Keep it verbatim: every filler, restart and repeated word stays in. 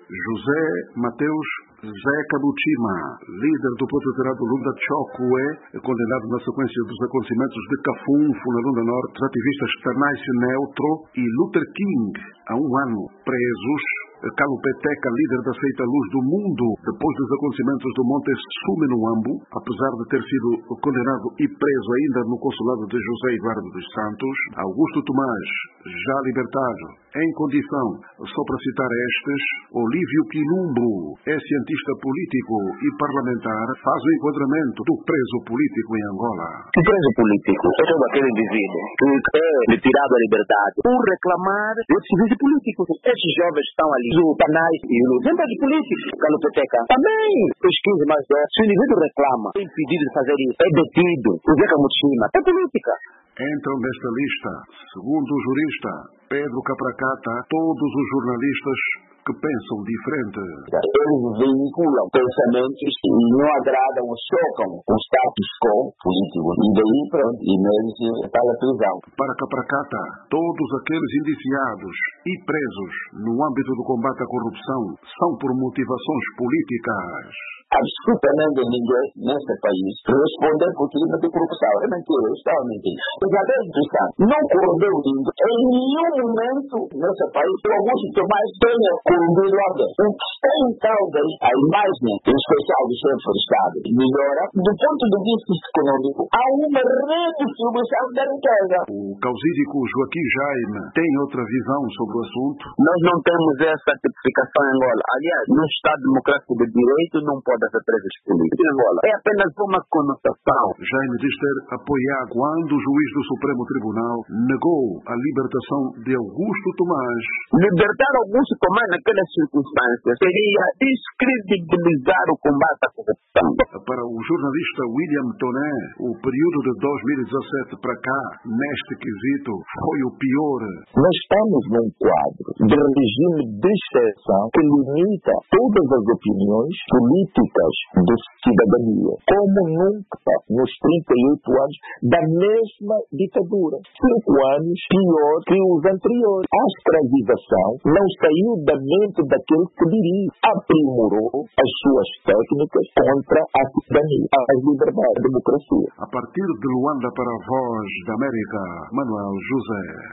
José Mateus Zeca Muchima, líder do protetorado Lunda Chokwe, condenado na sequência dos acontecimentos de Cafunfo, na Lunda Norte, os ativistas Tanais Neutro e Luther King, há um ano presos. Calupeteca, líder da seita Luz do Mundo, depois dos acontecimentos do Monte Sume no Ambo, apesar de ter sido condenado e preso ainda no consulado de José Eduardo dos Santos. Augusto Tomás, já libertado, em condição, só para citar estes, Olívio Quilumbo, é cientista político e parlamentar, faz o enquadramento do preso político em Angola. O preso político é todo aquele indivíduo que é retirado à liberdade por reclamar de serviço político. Estes jovens estão ali, o Tanais e o exemplo de político, Calupeteca. Também pesquisa, mas é, se o indivíduo reclama, é impedido de fazer isso, é detido, o Zeca Muchima, é política. Entram nesta lista, segundo o jurista Pedro Capracata, todos os jornalistas que pensam diferente. Eles veiculam pensamentos que não agradam ou chocam o status quo político. E daí, pronto, e neles está a prisão. Para Capracata, todos aqueles indiciados e presos no âmbito do combate à corrupção são por motivações políticas. Absolutamente ninguém neste país responder por crime de corrupção. É mentira, eu estava mentindo. Os adeptos não corrompeu ninguém. Em nenhum momento nesse país, o Augusto Tomás tenha corrompido alguém. O que está em causa a imagem, em especial do chefe de Estado, melhora, do ponto de vista econômico, há uma redistribuição da riqueza. O causídico Joaquim Jaime tem outra visão sobre o assunto. Nós não temos essa tipificação em Angola. Aliás, no Estado Democrático de Direito não pode haver presos políticos em Angola. É apenas uma conotação. Jaime diz ter apoiado quando o juiz do Supremo Tribunal negou a libertação de Augusto Tomás. Libertar Augusto Tomás naquelas circunstâncias seria descredibilizar o combate à corrupção. Para o jornalista William Toné, o período de dois mil e dezassete para cá, neste quesito, foi o pior. Nós estamos num quadro de regime de exceção que limita todas as opiniões políticas da cidadania, como nunca nos trinta e oito anos da mesma ditadura. Cinco anos pior que os anteriores. A escravização não saiu da mente daquele que dirige, aprimorou as suas técnicas contra a cidadania, as liberdades, a democracia. A partir de Luanda para a Voz da América, Manuel José.